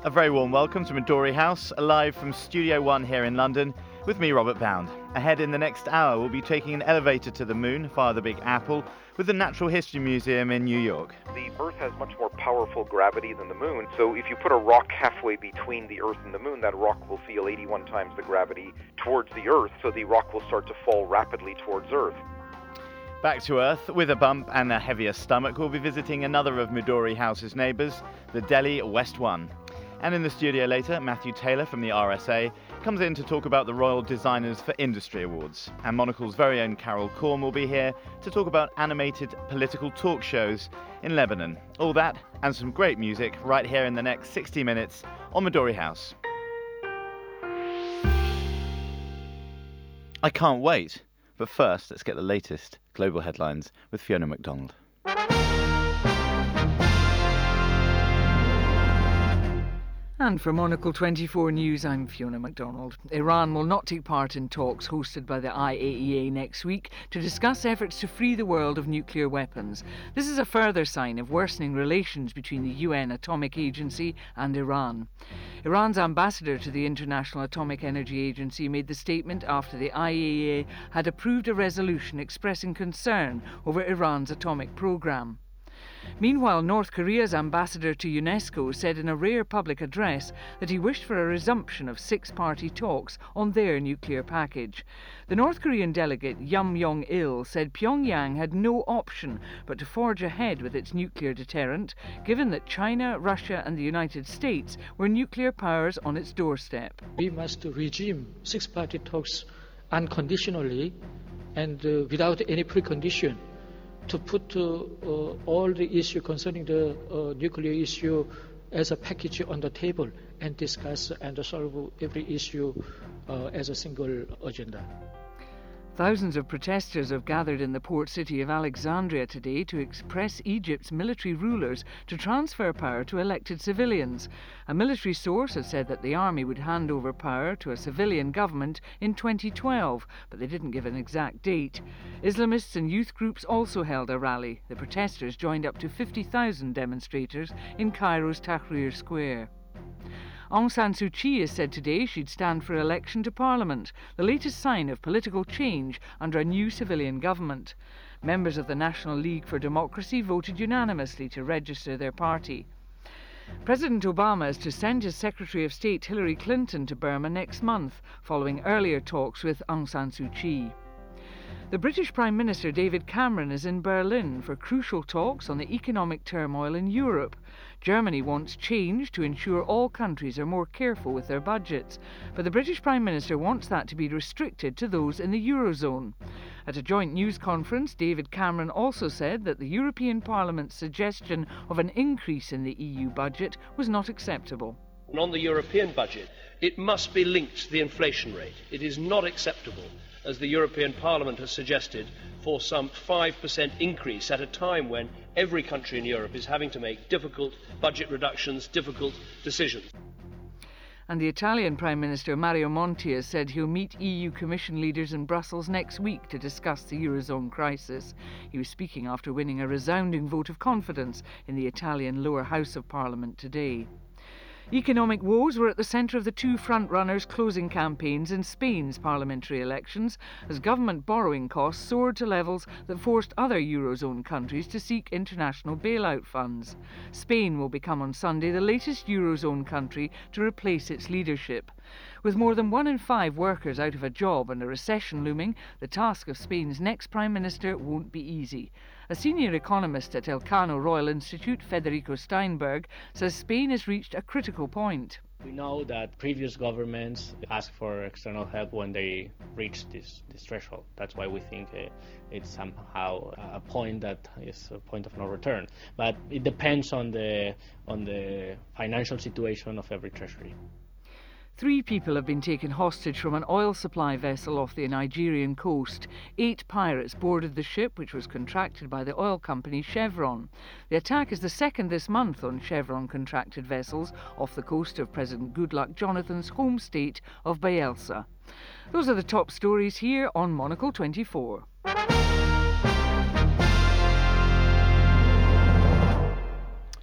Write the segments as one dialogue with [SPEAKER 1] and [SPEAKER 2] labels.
[SPEAKER 1] A very warm welcome to Midori House, live from Studio One here in London, with me, Robert Bound. Ahead in the next hour, we'll be taking an elevator to the moon via the Big Apple with the Natural History Museum in New York.
[SPEAKER 2] The Earth has much more powerful gravity than the moon, so if you put a rock halfway between the Earth and the moon, that rock will feel 81 times the gravity towards the Earth, so the rock will start to fall rapidly towards Earth.
[SPEAKER 1] Back to Earth, with a bump and a heavier stomach, we'll be visiting another of Midori House's neighbours, the Delhi West One. And in the studio later, Matthew Taylor from the RSA comes in to talk about the Royal Designers for Industry Awards. And Monocle's very own Carol Corm will be here to talk about animated political talk shows in Lebanon. All that and some great music right here in the next 60 minutes on Midori House. I can't wait. But first, let's get the latest global headlines with Fiona MacDonald.
[SPEAKER 3] And for Monocle 24 News, I'm Fiona MacDonald. Iran will not take part in talks hosted by the IAEA next week to discuss efforts to free the world of nuclear weapons. This is a further sign of worsening relations between the UN Atomic Agency and Iran. Iran's ambassador to the International Atomic Energy Agency made the statement after the IAEA had approved a resolution expressing concern over Iran's atomic program. Meanwhile, North Korea's ambassador to UNESCO said in a rare public address that he wished for a resumption of six-party talks on their nuclear package. The North Korean delegate Yum Yong-il said Pyongyang had no option but to forge ahead with its nuclear deterrent, given that China, Russia and the United States were nuclear powers on its doorstep.
[SPEAKER 4] We must resume six-party talks unconditionally and without any precondition, to put all the issue concerning the nuclear issue as a package on the table and discuss and solve every issue as a single agenda.
[SPEAKER 3] Thousands of protesters have gathered in the port city of Alexandria today to press Egypt's military rulers to transfer power to elected civilians. A military source has said that the army would hand over power to a civilian government in 2012, but they didn't give an exact date. Islamists and youth groups also held a rally. The protesters joined up to 50,000 demonstrators in Cairo's Tahrir Square. Aung San Suu Kyi has said today she'd stand for election to Parliament, the latest sign of political change under a new civilian government. Members of the National League for Democracy voted unanimously to register their party. President Obama is to send his Secretary of State Hillary Clinton to Burma next month, following earlier talks with Aung San Suu Kyi. The British Prime Minister David Cameron is in Berlin for crucial talks on the economic turmoil in Europe. Germany wants change to ensure all countries are more careful with their budgets, but the British Prime Minister wants that to be restricted to those in the Eurozone. At a joint news conference, David Cameron also said that the European Parliament's suggestion of an increase in the EU budget was not acceptable.
[SPEAKER 5] And on the European budget, it must be linked to the inflation rate. It is not acceptable, as the European Parliament has suggested, for some 5% increase at a time when every country in Europe is having to make difficult budget reductions, difficult decisions.
[SPEAKER 3] And the Italian Prime Minister Mario Monti has said he'll meet EU Commission leaders in Brussels next week to discuss the Eurozone crisis. He was speaking after winning a resounding vote of confidence in the Italian lower house of Parliament today. Economic woes were at the centre of the two front-runners' closing campaigns in Spain's parliamentary elections, as government borrowing costs soared to levels that forced other Eurozone countries to seek international bailout funds. Spain will become on Sunday the latest Eurozone country to replace its leadership. With more than 1 in 5 workers out of a job and a recession looming, the task of Spain's next Prime Minister won't be easy. A senior economist at Elcano Royal Institute, Federico Steinberg, says Spain has reached a critical point.
[SPEAKER 6] We know that previous governments ask for external help when they reach this threshold. That's why we think it's somehow a point that is a point of no return. But it depends on the financial situation of every treasury.
[SPEAKER 3] 3 people have been taken hostage from an oil supply vessel off the Nigerian coast. 8 pirates boarded the ship, which was contracted by the oil company Chevron. The attack is the second this month on Chevron-contracted vessels off the coast of President Goodluck Jonathan's home state of Bayelsa. Those are the top stories here on Monocle 24.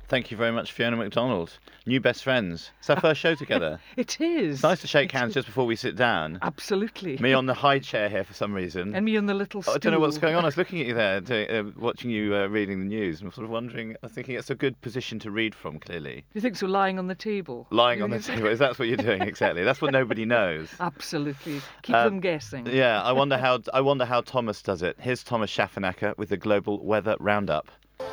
[SPEAKER 1] Thank you very much, Fiona MacDonald. New best friends. It's our first show together.
[SPEAKER 3] It is.
[SPEAKER 1] It's nice to shake hands just before we sit down.
[SPEAKER 3] Absolutely.
[SPEAKER 1] Me on the high chair here for some reason.
[SPEAKER 3] And me on the little stool.
[SPEAKER 1] I don't know what's going on. I was looking at you there, watching you reading the news, and I'm sort of wondering, I'm thinking it's a good position to read from, clearly.
[SPEAKER 3] You think so, lying on the table?
[SPEAKER 1] Lying on the table. Is that what you're doing, exactly? That's what nobody knows.
[SPEAKER 3] Absolutely. Keep them guessing.
[SPEAKER 1] Yeah, I wonder how Thomas does it. Here's Thomas Schaffenacker with the Global Weather Roundup.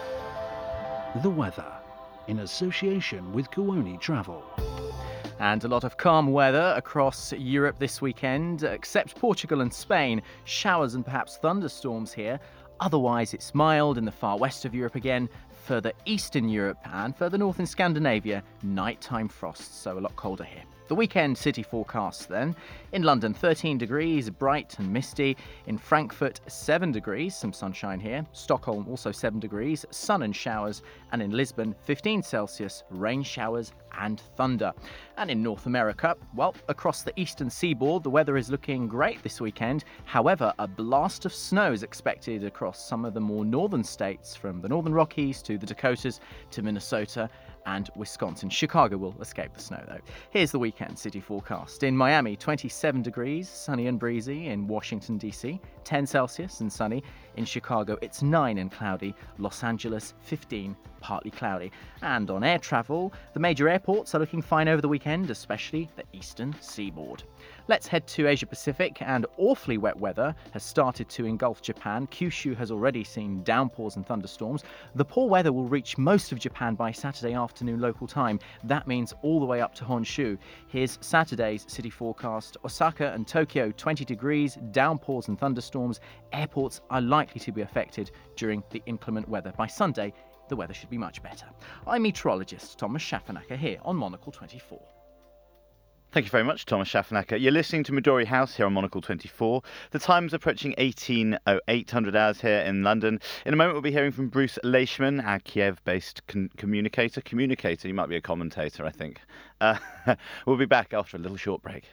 [SPEAKER 7] The weather, in association with Kuoni Travel.
[SPEAKER 8] And a lot of calm weather across Europe this weekend, except Portugal and Spain. Showers and perhaps thunderstorms here. Otherwise, it's mild in the far west of Europe again. Further east in Europe and further north in Scandinavia, nighttime frosts, so a lot colder here. The weekend city forecast then. In London, 13 degrees, bright and misty. In Frankfurt, 7 degrees, some sunshine here. Stockholm, also 7 degrees, sun and showers. And in Lisbon, 15 Celsius, rain showers and thunder. And in North America, well, across the eastern seaboard, the weather is looking great this weekend. However, a blast of snow is expected across some of the more northern states, from the Northern Rockies to the Dakotas to Minnesota and Wisconsin. Chicago will escape the snow, though. Here's the weekend city forecast. In Miami, 27 degrees, sunny and breezy. In Washington, D.C., 10 Celsius and sunny. In Chicago, it's 9 and cloudy. Los Angeles, 15, partly cloudy. And on air travel, the major airports are looking fine over the weekend, especially the eastern seaboard. Let's head to Asia Pacific, and awfully wet weather has started to engulf Japan. Kyushu has already seen downpours and thunderstorms. The poor weather will reach most of Japan by Saturday afternoon local time. That means all the way up to Honshu. Here's Saturday's city forecast. Osaka and Tokyo, 20 degrees, downpours and thunderstorms. Airports are likely to be affected during the inclement weather. By Sunday, the weather should be much better. I'm meteorologist Thomas Schaffenacker here on Monocle 24.
[SPEAKER 1] Thank you very much, Thomas Schaffenacker. You're listening to Midori House here on Monocle 24. The time's approaching 18:08 hours here in London. In a moment, we'll be hearing from Bruce Leishman, our Kiev-based communicator. Communicator, you might be a commentator, I think. We'll be back after a little short break.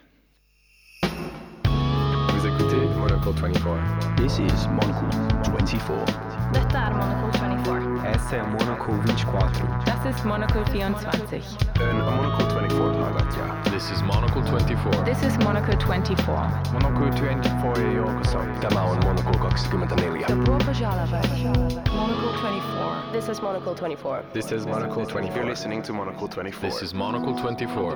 [SPEAKER 9] Vous écoutez Monocle 24.
[SPEAKER 7] This is Monocle 24.
[SPEAKER 10] Dette Monocle 24.
[SPEAKER 9] Essa é Monocle 24.
[SPEAKER 10] Das ist Monocle 24.
[SPEAKER 9] Een Monocle 24 highlight, ja.
[SPEAKER 11] This is Monocle 24.
[SPEAKER 10] This is Monocle 24.
[SPEAKER 9] Monocle 24 joukossa. Tämä on Monocle 24.
[SPEAKER 10] Dobro požalovat. Monocle 24. This is Monocle 24.
[SPEAKER 9] This is Monocle 24. You're listening to Monocle 24.
[SPEAKER 11] This is Monocle 24.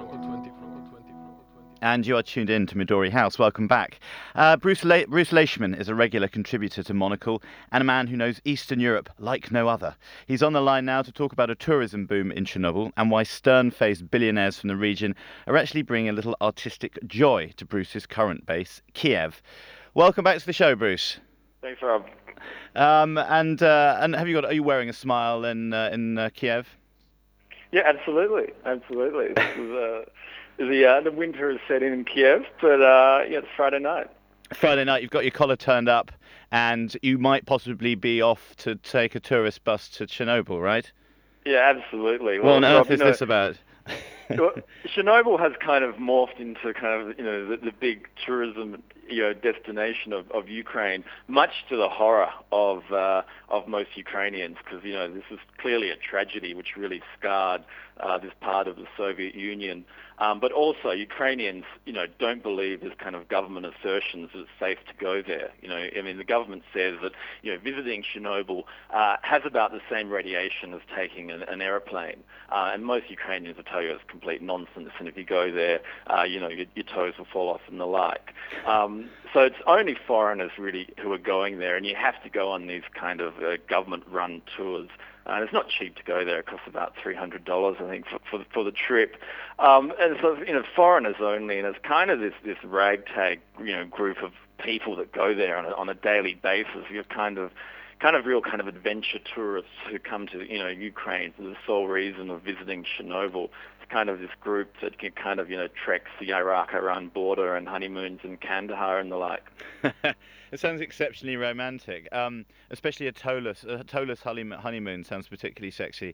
[SPEAKER 1] And you are tuned in to Midori House. Welcome back. Bruce Leishman is a regular contributor to Monocle and a man who knows Eastern Europe like no other. He's on the line now to talk about a tourism boom in Chernobyl and why stern-faced billionaires from the region are actually bringing a little artistic joy to Bruce's current base, Kiev. Welcome back to the show, Bruce.
[SPEAKER 12] Thanks, Rob.
[SPEAKER 1] And are you wearing a smile in Kiev?
[SPEAKER 12] Yeah, absolutely. This is the winter is set in Kiev, but it's Friday night.
[SPEAKER 1] Friday night, you've got your collar turned up, and you might possibly be off to take a tourist bus to Chernobyl, right?
[SPEAKER 12] Yeah, absolutely.
[SPEAKER 1] What on earth is this about?
[SPEAKER 12] Well, Chernobyl has kind of morphed into kind of the big tourism destination of Ukraine, much to the horror of most Ukrainians, because this is clearly a tragedy which really scarred this part of the Soviet Union. But also Ukrainians, don't believe this kind of government assertions that it's safe to go there. The government says that visiting Chernobyl has about the same radiation as taking an airplane, and most Ukrainians will tell you it's complete nonsense. And if you go there, your toes will fall off and the like. So it's only foreigners really who are going there, and you have to go on these kind of government-run tours. And it's not cheap to go there. It costs about $300, I think, for the trip. And so, foreigners only, and it's kind of this ragtag, group of people that go there on a daily basis. You're kind of real kind of adventure tourists who come to Ukraine for the sole reason of visiting Chernobyl. It's kind of this group that can kind of treks the Iraq-Iran border and honeymoons in Kandahar and the like.
[SPEAKER 1] It sounds exceptionally romantic, especially a toeless honeymoon sounds particularly sexy.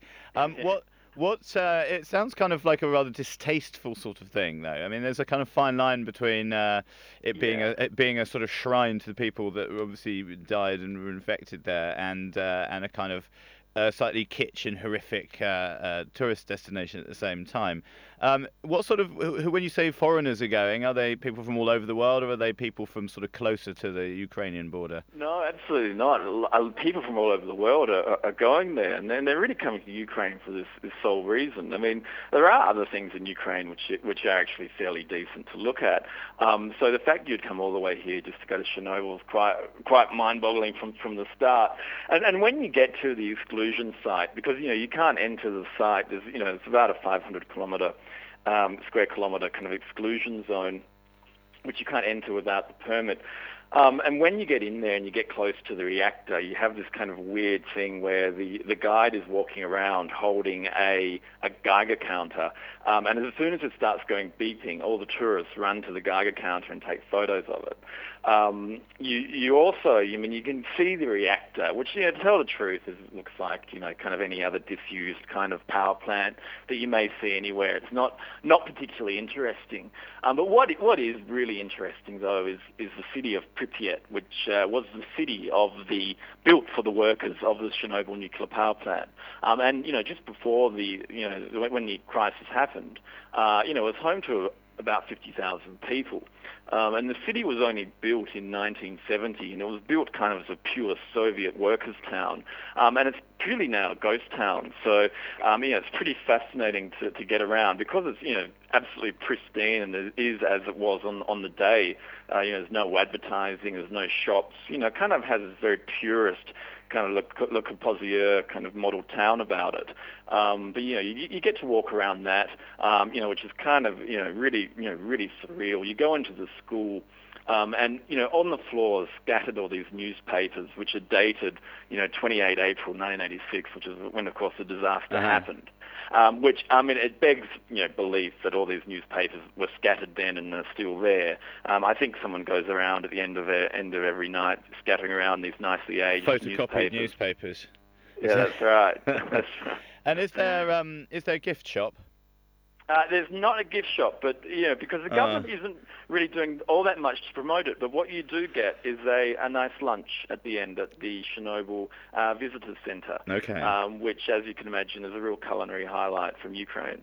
[SPEAKER 1] It sounds kind of like a rather distasteful sort of thing, though. I mean, there's a kind of fine line between it being a sort of shrine to the people that obviously died and were infected there, and a kind of a slightly kitsch and horrific tourist destination at the same time. What sort of, when you say foreigners are going, are they people from all over the world, or are they people from sort of closer to the Ukrainian border?
[SPEAKER 12] No, absolutely not. People from all over the world are going there, and they're really coming to Ukraine for this sole reason. I mean, there are other things in Ukraine which are actually fairly decent to look at. So the fact you'd come all the way here just to go to Chernobyl is quite mind-boggling from the start. And when you get to the exclusion site, because you can't enter the site, there's it's about a 500 square kilometre kind of exclusion zone, which you can't enter without the permit. And when you get in there and you get close to the reactor, you have this kind of weird thing where the guide is walking around holding a Geiger counter. And as soon as it starts going beeping, all the tourists run to the Geiger counter and take photos of it. You also, you can see the reactor, which, to tell the truth, looks like, kind of any other disused kind of power plant that you may see anywhere. It's not particularly interesting. But what is really interesting, though, is the city of Pripyat, which was the city built for the workers of the Chernobyl nuclear power plant. And, just before when the crisis happened, it was home to about 50,000 people. And the city was only built in 1970, and it was built kind of as a pure Soviet workers' town. And it's purely now a ghost town. So, it's pretty fascinating to get around because it's, absolutely pristine, and it is as it was on the day. There's no advertising, there's no shops. Kind of has this very purist kind of Le Corbusier kind of model town about it. But you get to walk around that, which is kind of really surreal. You go into the school, and on the floor scattered all these newspapers which are dated 28 April 1986, which is when, of course, the disaster happened. Which, it begs belief that all these newspapers were scattered then and are still there. I think someone goes around at the end of every night scattering around these nicely aged
[SPEAKER 1] photocopied newspapers.
[SPEAKER 12] Yeah, that's right. That's right.
[SPEAKER 1] And is there a gift shop?
[SPEAKER 12] There's not a gift shop, but because the government isn't really doing all that much to promote it. But what you do get is a nice lunch at the end at the Chernobyl Visitors Centre. Okay. Which, as you can imagine, is a real culinary highlight from Ukraine.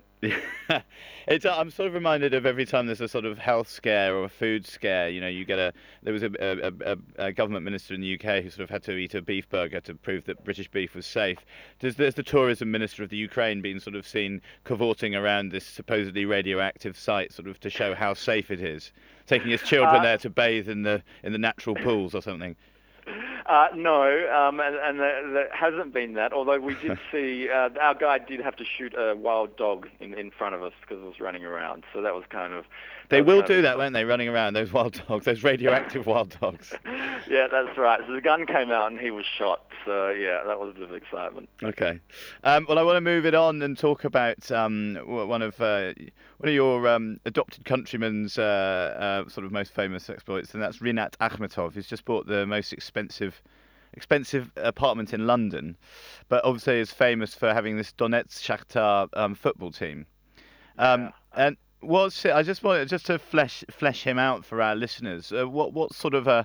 [SPEAKER 1] I'm sort of reminded of every time there's a sort of health scare or a food scare. There was a government minister in the UK who sort of had to eat a beef burger to prove that British beef was safe. There's the tourism minister of the Ukraine been sort of seen cavorting around this supposedly radioactive site, sort of to show how safe it is, taking his children there to bathe in the natural pools or something?
[SPEAKER 12] No, and there hasn't been that, although we did see, our guide did have to shoot a wild dog in front of us because it was running around, so that was kind of...
[SPEAKER 1] They will do that, won't they, running around, those wild dogs, those radioactive wild dogs.
[SPEAKER 12] Yeah, that's right. So the gun came out and he was shot, so yeah, that was a bit of excitement.
[SPEAKER 1] Okay. Well, I want to move it on and talk about one of your adopted countrymen's sort of most famous exploits, and that's Rinat Akhmetov, who's just bought the most expensive apartment in London, but obviously is famous for having this Donetsk Shakhtar football team. And I just wanted to flesh him out for our listeners. What sort of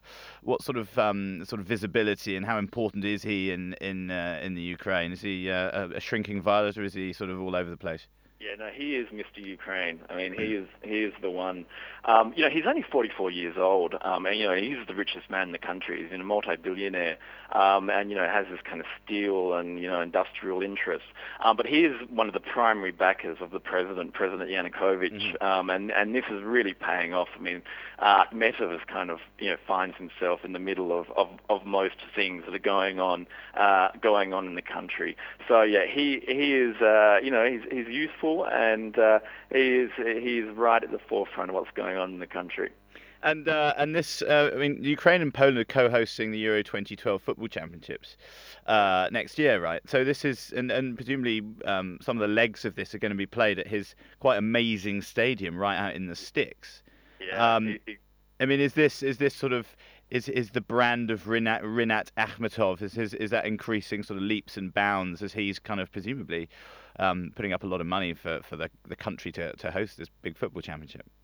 [SPEAKER 1] visibility and how important is he in the Ukraine? Is he a shrinking violet, or is he sort of all over the place?
[SPEAKER 12] Yeah, no, he is Mr. Ukraine. I mean, he is the one. He's only 44 years old, and he's the richest man in the country. He's a multi-billionaire, and has this kind of steel and industrial interests. But he is one of the primary backers of the President Yanukovych, and this is really paying off. I mean, Akhmetov is kind of finds himself in the middle of most things that are going on in the country. So yeah, he is he's useful. And he's right at the forefront of what's going on in the country.
[SPEAKER 1] And this, Ukraine and Poland are co-hosting the Euro 2012 football championships next year, right? So this is, and presumably some of the legs of this are going to be played at his quite amazing stadium right out in the sticks.
[SPEAKER 12] Yeah.
[SPEAKER 1] Is this sort of is the brand of Rinat Akhmetov is that increasing sort of leaps and bounds as he's kind of presumably putting up a lot of money for the country to host this big football championship?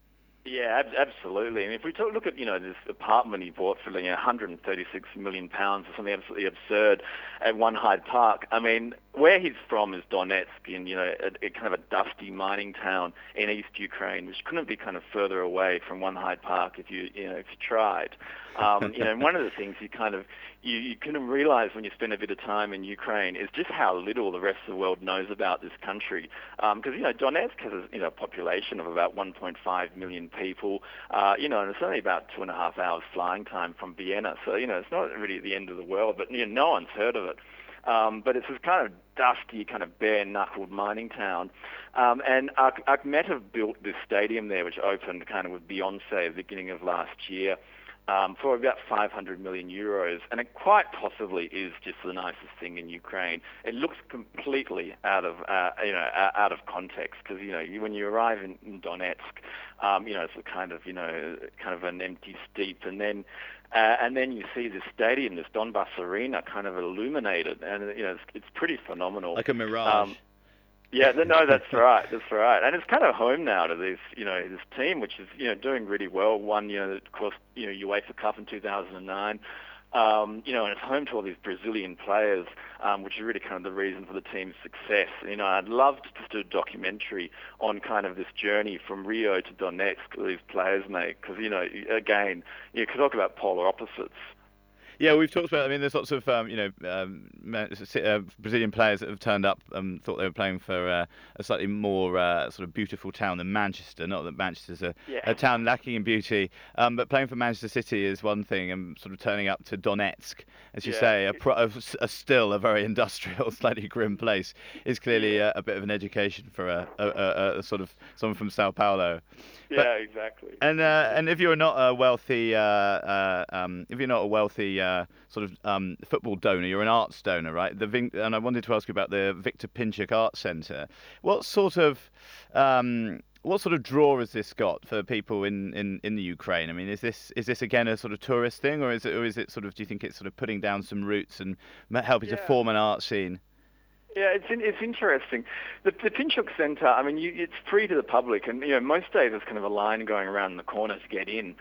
[SPEAKER 12] Yeah, absolutely. And if we look at, this apartment he bought for, 136 million pounds or something absolutely absurd at One Hyde Park. I mean, where he's from is Donetsk, in, a kind of a dusty mining town in East Ukraine, which couldn't be kind of further away from One Hyde Park if you tried. And one of the things you kind of realize when you spend a bit of time in Ukraine is just how little the rest of the world knows about this country. Because, Donetsk has a population of about 1.5 million people, and it's only about 2.5 hours flying time from Vienna. So, it's not really the end of the world, but no one's heard of it. But it's this kind of dusty, kind of bare-knuckled mining town. And Akhmetov built this stadium there, which opened kind of with Beyonce at the beginning of last year, for about 500 million euros, and it quite possibly is just the nicest thing in Ukraine. It looks completely out of context, because when you arrive in Donetsk, it's a kind of an empty steppe, and then you see this stadium, this Donbass Arena, kind of illuminated, and it's pretty phenomenal,
[SPEAKER 1] like a mirage.
[SPEAKER 12] Yeah, no, that's right. That's right. And it's kind of home now to this, this team, which is, doing really well. Won, of course, UEFA Cup in 2009. And it's home to all these Brazilian players, which is really kind of the reason for the team's success. I'd love to do a documentary on kind of this journey from Rio to Donetsk that these players make, because, again, you could talk about polar opposites.
[SPEAKER 1] Yeah, we've talked about. I mean, there's lots of Brazilian players that have turned up and thought they were playing for a slightly more sort of beautiful town than Manchester. Not that Manchester's a town lacking in beauty, but playing for Manchester City is one thing, and sort of turning up to Donetsk, as you say, still a very industrial, slightly grim place, is clearly a bit of an education for a sort of someone from Sao Paulo.
[SPEAKER 12] Yeah, exactly.
[SPEAKER 1] And if you're not a wealthy, sort of football donor, you're an arts donor, right? And I wanted to ask you about the Victor Pinchuk Art Centre. What sort of draw has this got for people in the Ukraine? I mean, is this again a sort of tourist thing, or is it sort of? Do you think it's sort of putting down some roots and helping to form an art scene?
[SPEAKER 12] Yeah, it's interesting. The Pinchuk Centre, I mean, it's free to the public, and most days there's kind of a line going around the corner to get in.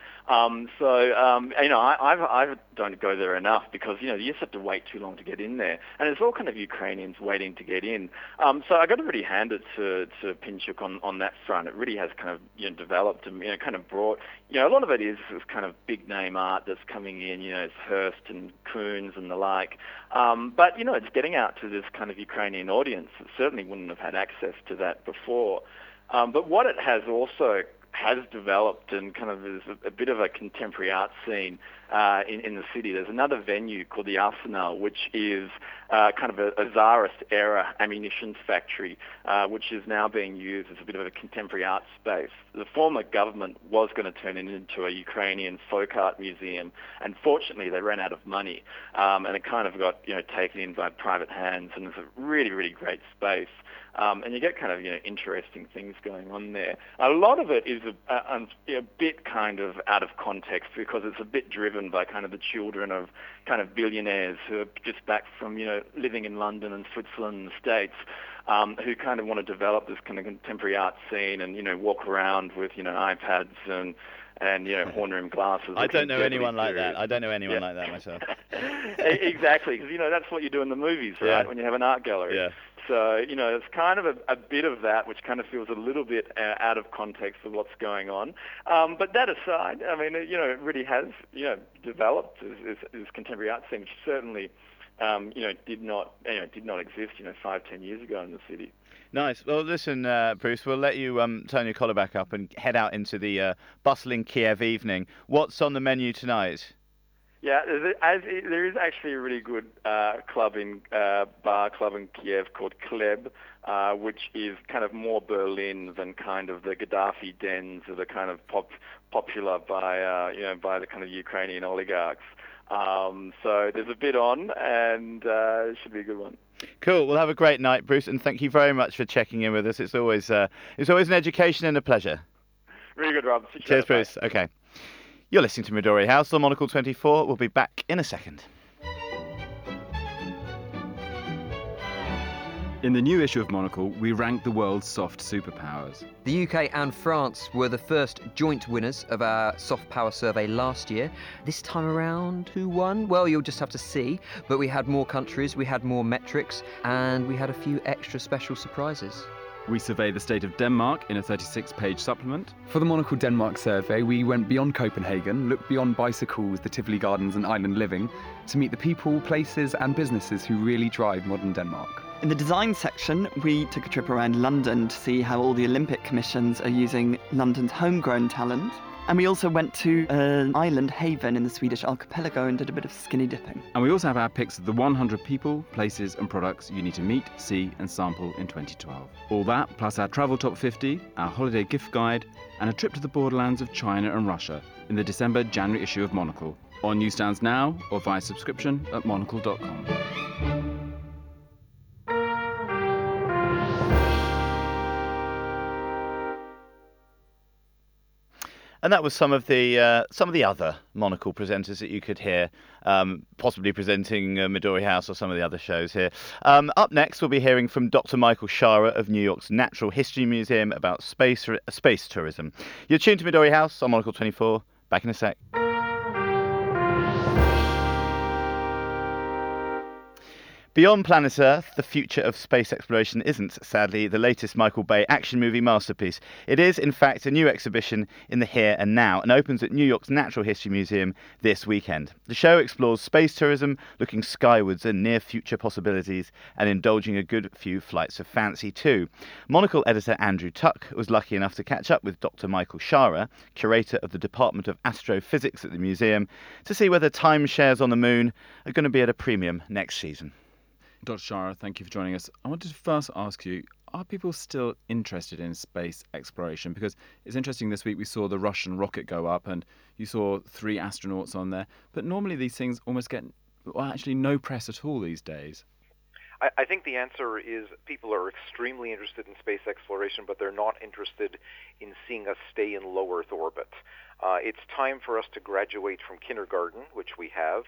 [SPEAKER 12] I don't go there enough because you just have to wait too long to get in there, and it's all kind of Ukrainians waiting to get in. So I got to really hand it to Pinchuk on that front. It really has kind of developed and kind of brought. A lot of it is kind of big name art that's coming in. It's Hearst and Koons and the like. But it's getting out to this kind of Ukrainian audience that certainly wouldn't have had access to that before. But what it has also developed and kind of is a bit of a contemporary art scene in the city. There's another venue called the Arsenal, which is kind of a Tsarist-era ammunition factory, which is now being used as a bit of a contemporary art space. The former government was going to turn it into a Ukrainian folk art museum, and fortunately they ran out of money, and it kind of got taken in by private hands, and it's a really, really great space. And you get kind of interesting things going on there. A lot of it is a bit kind of out of context because it's a bit driven by kind of the children of kind of billionaires who are just back from living in London and Switzerland and the States, who kind of want to develop this kind of contemporary art scene and walk around with iPads and horn rim glasses.
[SPEAKER 1] I don't know anyone like that. I don't know anyone like that myself.
[SPEAKER 12] Exactly, because that's what you do in the movies, right? When you have an art gallery.
[SPEAKER 1] Yeah.
[SPEAKER 12] So, it's kind of a bit of that, which kind of feels a little bit out of context of what's going on. But that aside, I mean, it really has, developed this contemporary art scene, which certainly, did not exist, 5-10 years ago in the city.
[SPEAKER 1] Nice. Well, listen, Bruce, we'll let you turn your collar back up and head out into the bustling Kiev evening. What's on the menu tonight?
[SPEAKER 12] Yeah, there is actually a really good bar club in Kiev called Kleb, which is kind of more Berlin than kind of the Gaddafi dens that are kind of popular by the kind of Ukrainian oligarchs. So there's a bit on, and it should be a good one.
[SPEAKER 1] Cool. We'll have a great night, Bruce, and thank you very much for checking in with us. It's always an education and a pleasure.
[SPEAKER 12] Really good, Rob.
[SPEAKER 1] Cheers, Bruce. Okay. You're listening to Midori House on Monocle 24. We'll be back in a second.
[SPEAKER 13] In the new issue of Monocle, we rank the world's soft superpowers.
[SPEAKER 14] The UK and France were the first joint winners of our soft power survey last year. This time around, who won? Well, you'll just have to see. But we had more countries, we had more metrics, and we had a few extra special surprises.
[SPEAKER 13] We survey the state of Denmark in a 36-page supplement.
[SPEAKER 15] For the Monocle Denmark survey, we went beyond Copenhagen, looked beyond bicycles, the Tivoli Gardens and island living, to meet the people, places and businesses who really drive modern Denmark.
[SPEAKER 16] In the design section, we took a trip around London to see how all the Olympic commissions are using London's homegrown talent. And we also went to an island haven in the Swedish archipelago and did a bit of skinny dipping.
[SPEAKER 13] And we also have our picks of the 100 people, places and products you need to meet, see and sample in 2012. All that, plus our travel top 50, our holiday gift guide, and a trip to the borderlands of China and Russia in the December-January issue of Monocle. On newsstands now or via subscription at monocle.com.
[SPEAKER 1] And that was some of the other Monocle presenters that you could hear, possibly presenting Midori House or some of the other shows here. Up next, we'll be hearing from Dr. Michael Shara of New York's Natural History Museum about space tourism. You're tuned to Midori House on Monocle 24. Back in a sec. Beyond Planet Earth, the future of space exploration isn't, sadly, the latest Michael Bay action movie masterpiece. It is, in fact, a new exhibition in the here and now and opens at New York's Natural History Museum this weekend. The show explores space tourism, looking skywards at near-future possibilities and indulging a good few flights of fancy too. Monocle editor Andrew Tuck was lucky enough to catch up with Dr. Michael Shara, curator of the Department of Astrophysics at the museum, to see whether timeshares on the moon are going to be at a premium next season.
[SPEAKER 13] Dr. Shara, thank you for joining us. I wanted to first ask you, are people still interested in space exploration? Because it's interesting, this week we saw the Russian rocket go up and you saw 3 astronauts on there. But normally these things almost get, actually no press at all these days.
[SPEAKER 2] I think the answer is people are extremely interested in space exploration, but they're not interested in seeing us stay in low Earth orbit. It's time for us to graduate from kindergarten, which we have,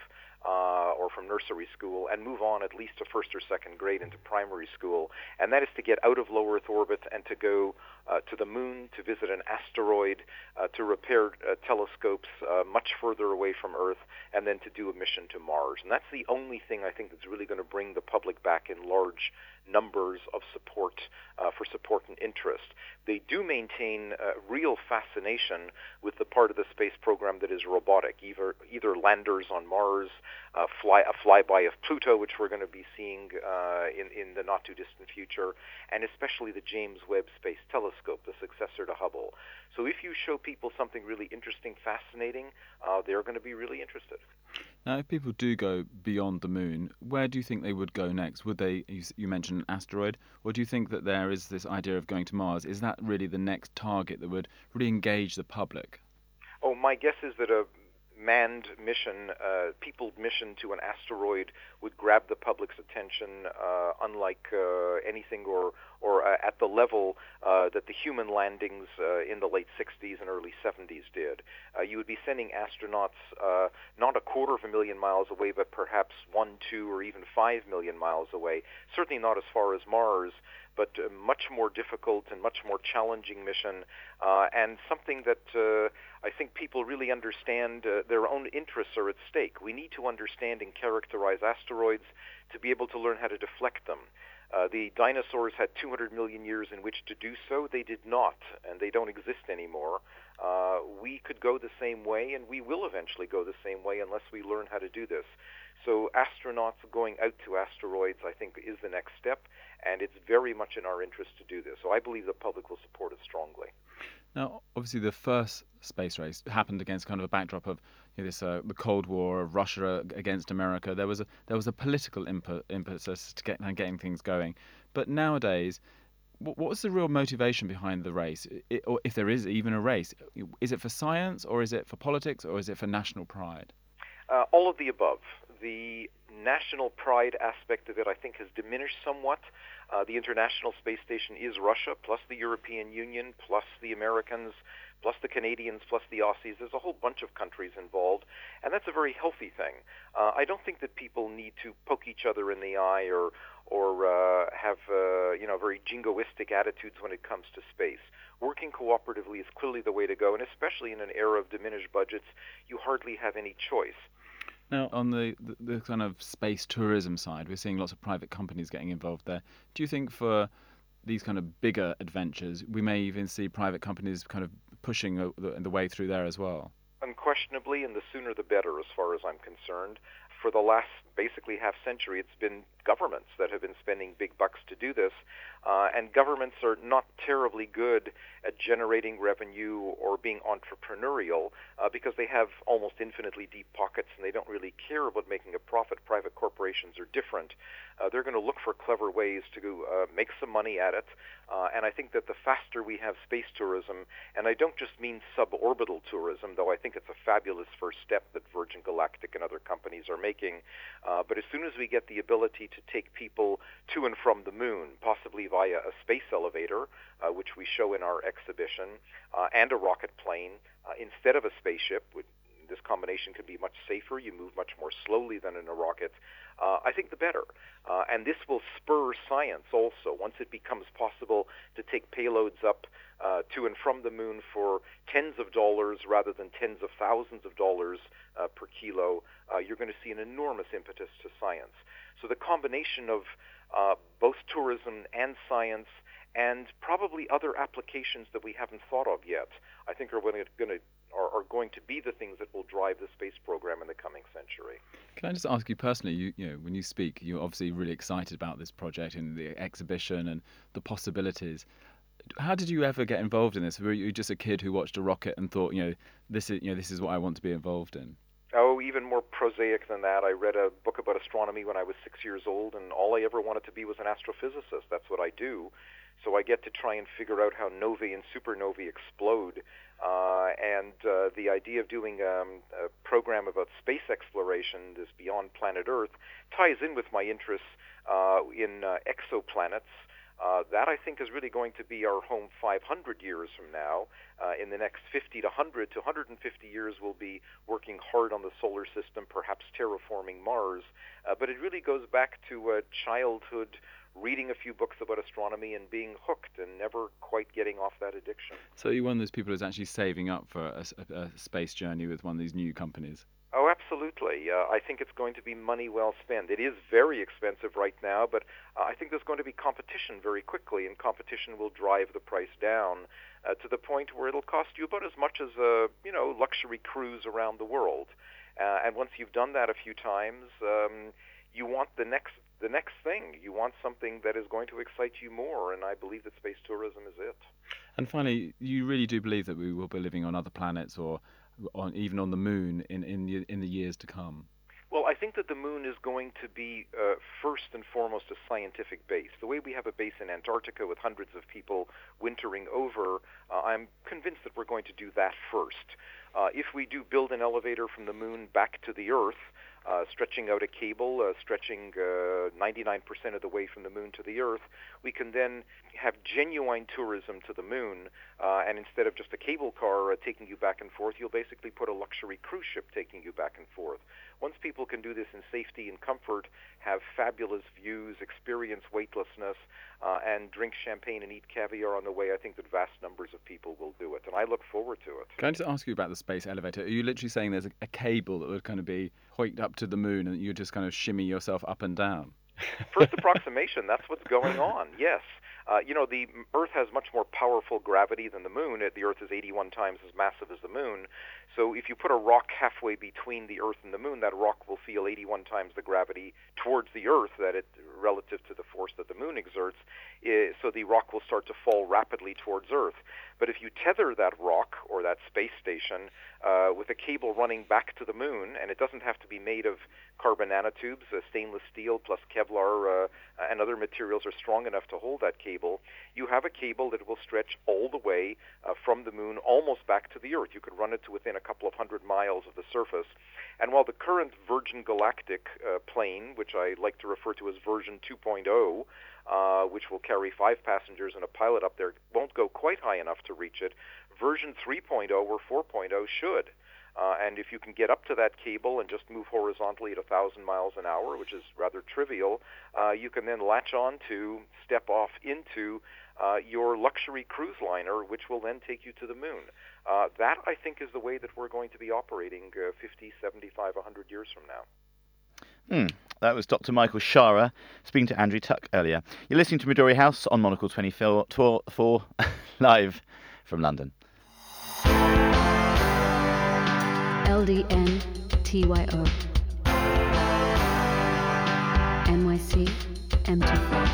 [SPEAKER 2] or from nursery school, and move on at least to first or second grade into primary school, and that is to get out of low Earth orbit and to go to the moon, to visit an asteroid, to repair telescopes much further away from Earth, and then to do a mission to Mars. And that's the only thing I think that's really going to bring the public back in large numbers of support for support and interest. They do maintain real fascination with the part of the space program that is robotic, either landers on Mars, a flyby of Pluto, which we're going to be seeing in the not-too-distant future, and especially the James Webb Space Telescope, the successor to Hubble. So if you show people something really interesting, fascinating, they're going to be really interested.
[SPEAKER 13] Now, if people do go beyond the moon, where do you think they would go next? Would they, you mentioned an asteroid, or do you think that there is this idea of going to Mars? Is that really the next target that would really engage the public?
[SPEAKER 2] Oh, my guess is that a manned mission, peopled mission to an asteroid would grab the public's attention unlike anything or at the level that the human landings in the late 60s and early 70s did. You would be sending astronauts not 250,000 miles away, but perhaps 1, 2, or even 5 million miles away. Certainly not as far as Mars, but a much more difficult and much more challenging mission, and something that I think people really understand their own interests are at stake. We need to understand and characterize asteroids to be able to learn how to deflect them. The dinosaurs had 200 million years in which to do so. They did not, and they don't exist anymore. We could go the same way, and we will eventually go the same way unless we learn how to do this. So astronauts going out to asteroids, I think, is the next step, and it's very much in our interest to do this. So I believe the public will support it strongly.
[SPEAKER 13] Now, obviously, the first space race happened against kind of a backdrop of the Cold War, of Russia against America. There was a political impetus to getting things going. But nowadays, what's the real motivation behind the race, or if there is even a race? Is it for science, or is it for politics, or is it for national pride?
[SPEAKER 2] All of the above. The national pride aspect of it, I think, has diminished somewhat. The International Space Station is Russia, plus the European Union, plus the Americans, plus the Canadians, plus the Aussies. There's a whole bunch of countries involved, and that's a very healthy thing. I don't think that people need to poke each other in the eye or have very jingoistic attitudes when it comes to space. Working cooperatively is clearly the way to go, and especially in an era of diminished budgets, you hardly have any choice.
[SPEAKER 13] Now, on the kind of space tourism side, we're seeing lots of private companies getting involved there. Do you think for these kind of bigger adventures, we may even see private companies kind of pushing the way through there as well?
[SPEAKER 2] Unquestionably, and the sooner the better as far as I'm concerned. For the last basically half century, it's been governments that have been spending big bucks to do this, and governments are not terribly good at generating revenue or being entrepreneurial because they have almost infinitely deep pockets and they don't really care about making a profit. Private corporations are different. They're going to look for clever ways to make some money at it, and I think that the faster we have space tourism, and I don't just mean suborbital tourism, though I think it's a fabulous first step that Virgin Galactic and other companies are making, but as soon as we get the ability to take people to and from the moon, possibly via a space elevator, which we show in our exhibition, and a rocket plane, instead of a spaceship, this combination can be much safer. You move much more slowly than in a rocket. I think the better. And this will spur science also. Once it becomes possible to take payloads up to and from the moon for tens of dollars rather than tens of thousands of dollars per kilo, you're going to see an enormous impetus to science. So the combination of both tourism and science and probably other applications that we haven't thought of yet, I think are going to be the things that will drive the space program in the coming century.
[SPEAKER 13] Can I just ask you personally, you know, when you speak, you're obviously really excited about this project and the exhibition and the possibilities. How did you ever get involved in this? Were you just a kid who watched a rocket and thought, this is what I want to be involved in?
[SPEAKER 2] Oh, even more prosaic than that. I read a book about astronomy when I was 6 years old, and all I ever wanted to be was an astrophysicist. That's what I do. So I get to try and figure out how novae and supernovae explode. And the idea of doing a program about space exploration, this beyond planet Earth, ties in with my interests in exoplanets. That, I think, is really going to be our home 500 years from now. In the next 50 to 100 to 150 years, we'll be working hard on the solar system, perhaps terraforming Mars. But it really goes back to childhood, reading a few books about astronomy and being hooked and never quite getting off that addiction.
[SPEAKER 13] So you're one of those people who's actually saving up for a space journey with one of these new companies?
[SPEAKER 2] Oh, absolutely. I think it's going to be money well spent. It is very expensive right now, but I think there's going to be competition very quickly, and competition will drive the price down to the point where it'll cost you about as much as a luxury cruise around the world. And once you've done that a few times, you want the next thing. You want something that is going to excite you more, and I believe that space tourism is it.
[SPEAKER 13] And finally, you really do believe that we will be living on other planets or even on the moon in the years to come?
[SPEAKER 2] Well, I think that the moon is going to be first and foremost a scientific base. The way we have a base in Antarctica with hundreds of people wintering over, I'm convinced that we're going to do that first. If we do build an elevator from the moon back to the Earth, stretching out a cable, stretching 99% of the way from the moon to the Earth, we can then have genuine tourism to the moon, and instead of just a cable car taking you back and forth, you'll basically put a luxury cruise ship taking you back and forth. Once people can do this in safety and comfort, have fabulous views, experience weightlessness, and drink champagne and eat caviar on the way, I think that vast numbers of people will do it, and I look forward to it.
[SPEAKER 13] Can I just ask you about the space elevator? Are you literally saying there's a cable that would kind of be hoiked up to the moon and you just kind of shimmy yourself up and down?
[SPEAKER 2] First approximation, that's what's going on, yes. The Earth has much more powerful gravity than the moon. The Earth is 81 times as massive as the moon. So if you put a rock halfway between the Earth and the moon, that rock will feel 81 times the gravity towards the Earth relative to the force that the moon exerts. So the rock will start to fall rapidly towards Earth. But if you tether that rock or that space station with a cable running back to the moon, and it doesn't have to be made of carbon nanotubes, stainless steel plus Kevlar and other materials are strong enough to hold that cable, you have a cable that will stretch all the way from the moon almost back to the Earth. You could run it to within a couple of 100 miles of the surface. And while the current Virgin Galactic plane, which I like to refer to as version 2.0, which will carry 5 passengers and a pilot up there, won't go quite high enough to reach it, version 3.0 or 4.0 should. And if you can get up to that cable and just move horizontally at 1,000 miles an hour, which is rather trivial, you can then latch on to, step off into your luxury cruise liner, which will then take you to the moon. That, I think, is the way that we're going to be operating 50, 75, 100 years from now.
[SPEAKER 1] That was Dr. Michael Shara speaking to Andrew Tuck earlier. You're listening to Midori House on Monocle 24 live from London.
[SPEAKER 17] LDN TYO NYC M24.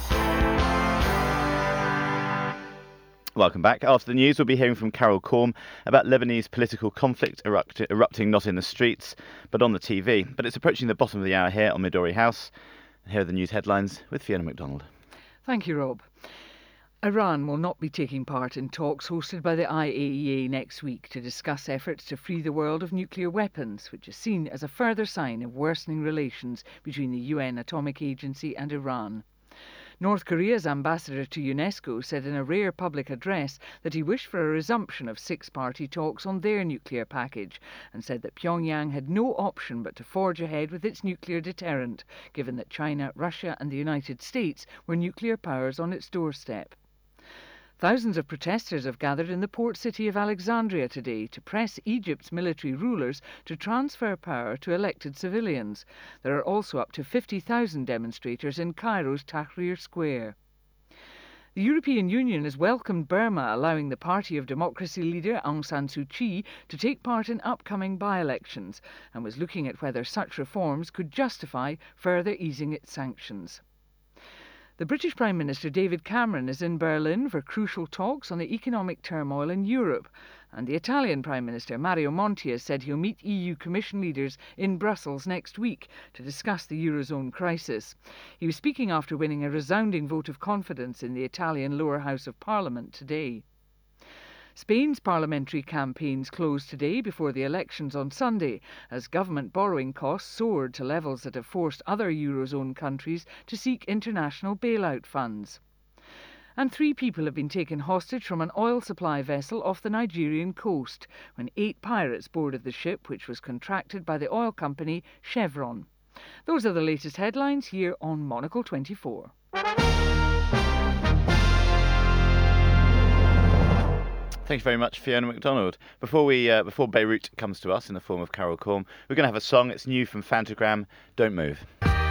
[SPEAKER 1] Welcome back. After the news, we'll be hearing from Carol Corm about Lebanese political conflict erupting not in the streets, but on the TV. But it's approaching the bottom of the hour here on Midori House. Here are the news headlines with Fiona MacDonald.
[SPEAKER 3] Thank you, Rob. Iran will not be taking part in talks hosted by the IAEA next week to discuss efforts to free the world of nuclear weapons, which is seen as a further sign of worsening relations between the UN Atomic Agency and Iran. North Korea's ambassador to UNESCO said in a rare public address that he wished for a resumption of six-party talks on their nuclear package, and said that Pyongyang had no option but to forge ahead with its nuclear deterrent, given that China, Russia and the United States were nuclear powers on its doorstep. Thousands of protesters have gathered in the port city of Alexandria today to press Egypt's military rulers to transfer power to elected civilians. There are also up to 50,000 demonstrators in Cairo's Tahrir Square. The European Union has welcomed Burma allowing the Party of Democracy leader Aung San Suu Kyi to take part in upcoming by-elections, and was looking at whether such reforms could justify further easing its sanctions. The British Prime Minister David Cameron is in Berlin for crucial talks on the economic turmoil in Europe, and the Italian Prime Minister Mario Monti has said he'll meet EU Commission leaders in Brussels next week to discuss the Eurozone crisis. He was speaking after winning a resounding vote of confidence in the Italian lower house of Parliament today. Spain's parliamentary campaigns closed today before the elections on Sunday, as government borrowing costs soared to levels that have forced other Eurozone countries to seek international bailout funds. And 3 people have been taken hostage from an oil supply vessel off the Nigerian coast, when 8 pirates boarded the ship, which was contracted by the oil company Chevron. Those are the latest headlines here on Monocle 24.
[SPEAKER 1] Thank you very much, Fiona MacDonald. Before Beirut comes to us in the form of Carol Corm, we're going to have a song. It's new from Fantagram, Don't Move.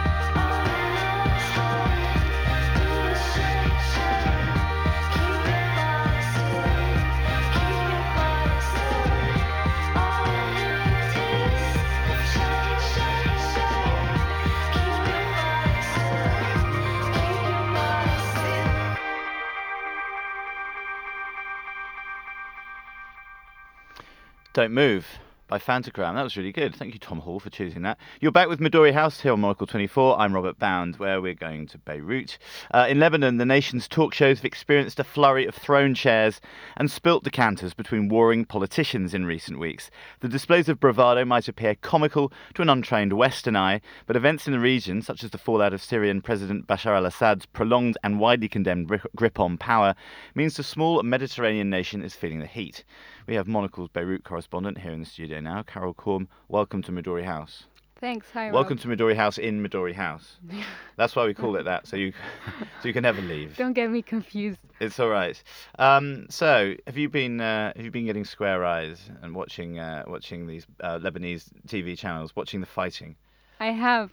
[SPEAKER 1] Don't Move by Fantagram. That was really good. Thank you, Tom Hall, for choosing that. You're back with Midori House here on Monocle 24. I'm Robert Bound, where we're going to Beirut. In Lebanon, the nation's talk shows have experienced a flurry of thrown chairs and spilt decanters between warring politicians in recent weeks. The displays of bravado might appear comical to an untrained Western eye, but events in the region, such as the fallout of Syrian President Bashar al-Assad's prolonged and widely condemned grip on power, means the small Mediterranean nation is feeling the heat. We have Monocle's Beirut correspondent here in the studio now, Carol Corm. Welcome to Midori House.
[SPEAKER 18] Thanks. Hi,
[SPEAKER 1] Welcome
[SPEAKER 18] Rob.
[SPEAKER 1] to Midori House in Midori House. That's why we call it that, so you can never leave.
[SPEAKER 18] Don't get me confused.
[SPEAKER 1] It's all right. So, have you been getting square eyes and watching these Lebanese TV channels, watching the fighting?
[SPEAKER 18] I have.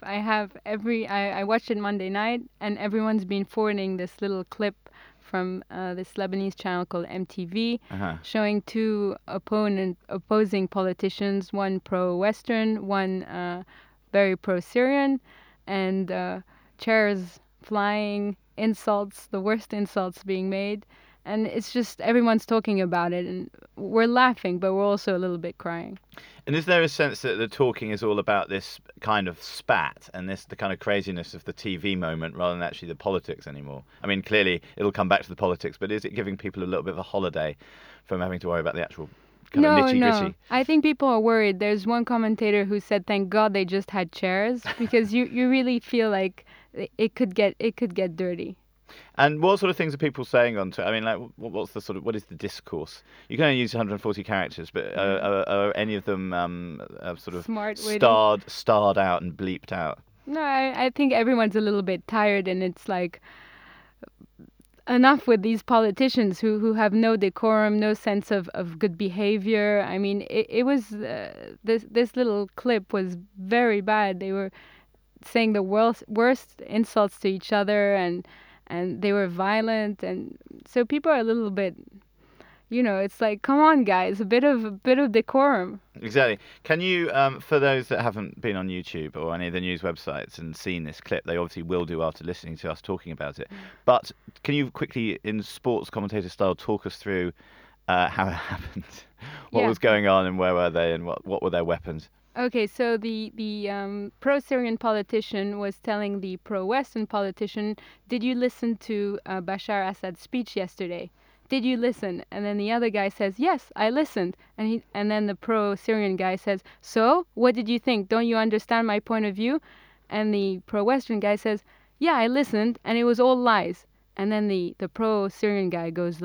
[SPEAKER 18] I watched it Monday night, and everyone's been forwarding this little clip from this Lebanese channel called MTV, showing 2 opposing politicians, one pro-Western, one very pro-Syrian, and chairs flying, insults, the worst insults being made. And it's just, everyone's talking about it, and we're laughing, but we're also a little bit crying.
[SPEAKER 1] And is there a sense that the talking is all about this kind of spat and the kind of craziness of the TV moment rather than actually the politics anymore? I mean, clearly it'll come back to the politics, but is it giving people a little bit of a holiday from having to worry about the actual kind of nitty-gritty?
[SPEAKER 18] No. I think people are worried. There's one commentator who said, thank God they just had chairs, because you really feel like it could get dirty.
[SPEAKER 1] And what sort of things are people saying on Twitter? I mean, like, what is the discourse? You can only use 140 characters, but are any of them sort of
[SPEAKER 18] smart,
[SPEAKER 1] starred out and bleeped out?
[SPEAKER 18] No, I think everyone's a little bit tired, and it's like enough with these politicians who have no decorum, no sense of good behavior. I mean, it was this little clip was very bad. They were saying the worst insults to each other, and they were violent, and so people are a little bit, it's like, come on, guys, a bit of decorum.
[SPEAKER 1] Exactly. Can you, for those that haven't been on YouTube or any of the news websites and seen this clip, they obviously will do after listening to us talking about it. But can you quickly, in sports commentator style, talk us through how it happened, what was going on, and where were they, and what were their weapons?
[SPEAKER 18] Okay, so the pro-Syrian politician was telling the pro-Western politician, did you listen to Bashar Assad's speech yesterday? Did you listen? And then the other guy says, yes, I listened. And then the pro-Syrian guy says, so what did you think? Don't you understand my point of view? And the pro-Western guy says, yeah, I listened, and it was all lies. And then the pro-Syrian guy goes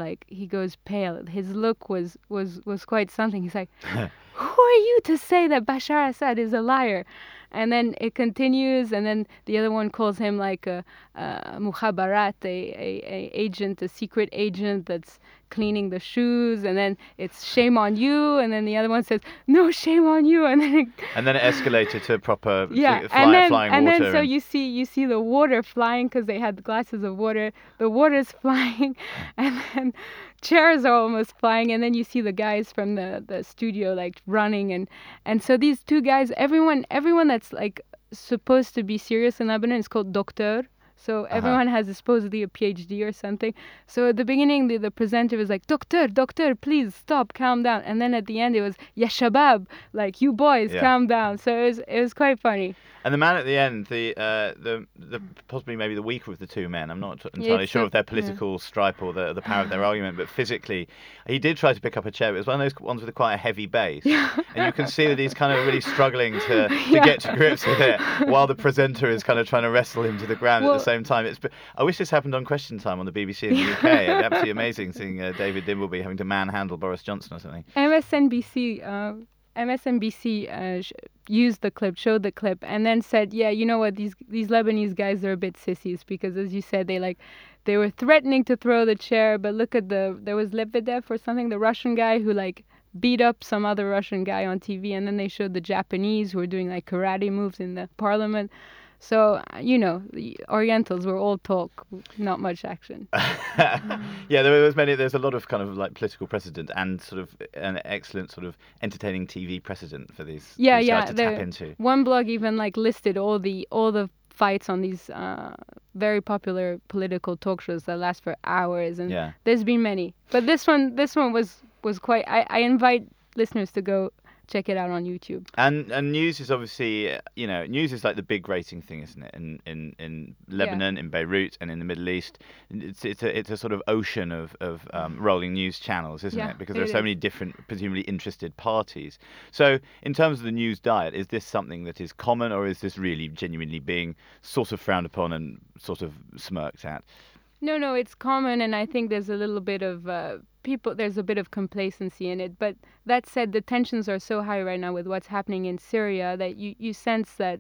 [SPEAKER 18] pale. His look was quite something. He's like, who are you to say that Bashar Assad is a liar? And then it continues, and then the other one calls him like a mukhabarat, a agent, a secret agent that's cleaning the shoes, and then it's shame on you, and then the other one says, no, shame on you, and then it escalated to proper flying water. And then so you see the water flying because they had glasses of water. The water's flying, and then chairs are almost flying, and then you see the guys from the studio like running, and so these two guys, everyone that's like supposed to be serious in Lebanon is called doctor. So everyone has supposedly a PhD or something. So at the beginning, the presenter was like, doctor, please stop, calm down. And then at the end, it was, ya shabab, like, you boys, calm down. So it was quite funny.
[SPEAKER 1] And the man at the end, the possibly maybe the weaker of the two men, I'm not entirely sure of their political stripe or the power of their argument, but physically, he did try to pick up a chair. It was one of those ones with quite a heavy base. And you can see that he's kind of really struggling to get to grips with it, while the presenter is kind of trying to wrestle him to the ground at the same time. I wish this happened on Question Time on the BBC in the UK. It'd be absolutely amazing seeing David Dimbleby having to manhandle Boris Johnson or something.
[SPEAKER 18] MSNBC used the clip, showed the clip, and then said, yeah, you know what, these Lebanese guys are a bit sissies, because as you said, they were threatening to throw the chair, but look at there was Lebedev or something, the Russian guy who beat up some other Russian guy on TV, and then they showed the Japanese who were doing karate moves in the parliament. So, the Orientals were all talk, not much action.
[SPEAKER 1] Yeah, there's a lot of kind of political precedent and sort of an excellent sort of entertaining TV precedent for these guys to tap into.
[SPEAKER 18] One blog even listed all the fights on these very popular political talk shows that last for hours, and there's been many. But this one was quite. I invite listeners to go check it out on YouTube.
[SPEAKER 1] And news is obviously, news is like the big rating thing, isn't it? In Lebanon, in Beirut, and in the Middle East, it's a sort of ocean of rolling news channels, isn't it? Because there are so many different, presumably interested parties. So, in terms of the news diet, is this something that is common, or is this really genuinely being sort of frowned upon and sort of smirked at?
[SPEAKER 18] No, it's common, and I think there's a little bit of there's a bit of complacency in it. But that said, the tensions are so high right now with what's happening in Syria that you sense that,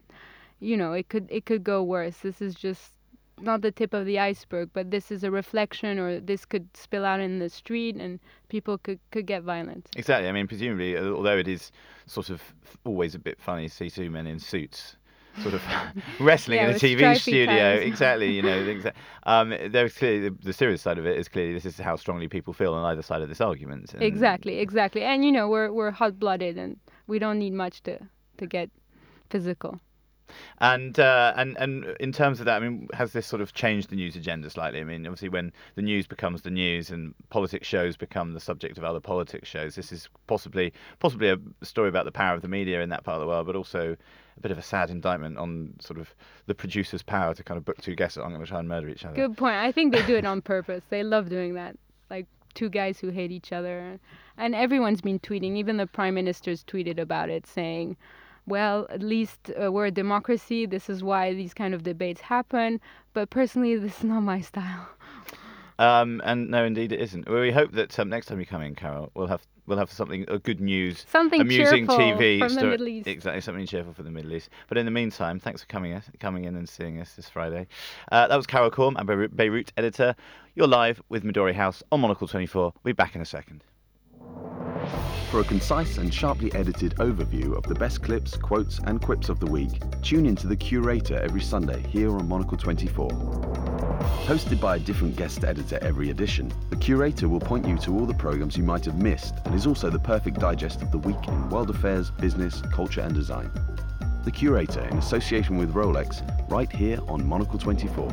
[SPEAKER 18] it could go worse. This is just not the tip of the iceberg, but this is a reflection, or this could spill out in the street, and people could get violent.
[SPEAKER 1] Exactly. I mean, presumably, although it is sort of always a bit funny to see two men in suits sort of wrestling in a TV studio. Ties. Exactly, there's clearly the serious side of it is clearly this is how strongly people feel on either side of this argument. And
[SPEAKER 18] exactly. And we're hot-blooded, and we don't need much to get physical.
[SPEAKER 1] And in terms of that, I mean, has this sort of changed the news agenda slightly? I mean, obviously, when the news becomes the news and politics shows become the subject of other politics shows, this is possibly a story about the power of the media in that part of the world, but also a bit of a sad indictment on sort of the producer's power to kind of book two guests that aren't going to try and murder each other.
[SPEAKER 18] Good point. I think they do it on purpose. They love doing that. Like two guys who hate each other. And everyone's been tweeting. Even the prime minister's tweeted about it, saying, well, at least we're a democracy. This is why these kind of debates happen. But personally, this is not my style.
[SPEAKER 1] And no, indeed it isn't. Well, we hope that next time you come in, Carol, we'll have something good news,
[SPEAKER 18] something
[SPEAKER 1] amusing
[SPEAKER 18] cheerful
[SPEAKER 1] TV
[SPEAKER 18] from the
[SPEAKER 1] story.
[SPEAKER 18] Middle East.
[SPEAKER 1] Exactly, something cheerful for the Middle East. But in the meantime, thanks for coming in and seeing us this Friday. That was Carol Korm, our Beirut editor. You're live with Midori House on Monocle 24. We'll be back in a second.
[SPEAKER 7] For a concise and sharply edited overview of the best clips, quotes and quips of the week, tune into The Curator every Sunday here on Monocle 24. Hosted by a different guest editor every edition, The Curator will point you to all the programmes you might have missed and is also the perfect digest of the week in world affairs, business, culture and design. The Curator, in association with Rolex, right here on Monocle 24.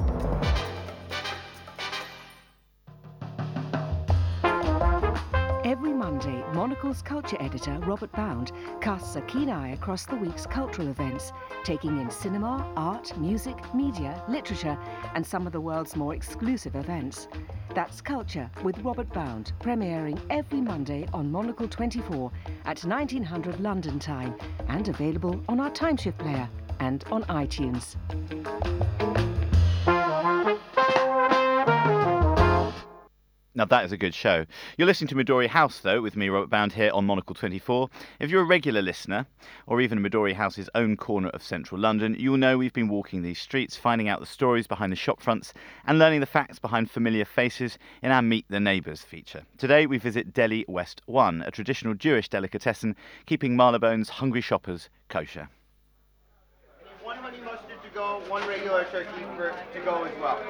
[SPEAKER 19] Every Monday, Monocle's culture editor, Robert Bound, casts a keen eye across the week's cultural events, taking in cinema, art, music, media, literature, and some of the world's more exclusive events. That's Culture with Robert Bound, premiering every Monday on Monocle 24 at 1900 London time, and available on our timeshift player and on iTunes.
[SPEAKER 1] Now that is a good show. You're listening to Midori House, though, with me, Robert Bound, here on Monocle 24. If you're a regular listener, or even Midori House's own corner of central London, you'll know we've been walking these streets, finding out the stories behind the shop fronts, and learning the facts behind familiar faces in our Meet the Neighbours feature. Today we visit Delhi West 1, a traditional Jewish delicatessen, keeping Marylebone's hungry shoppers kosher.
[SPEAKER 20] One honey mustard to go, one regular turkey to go as well.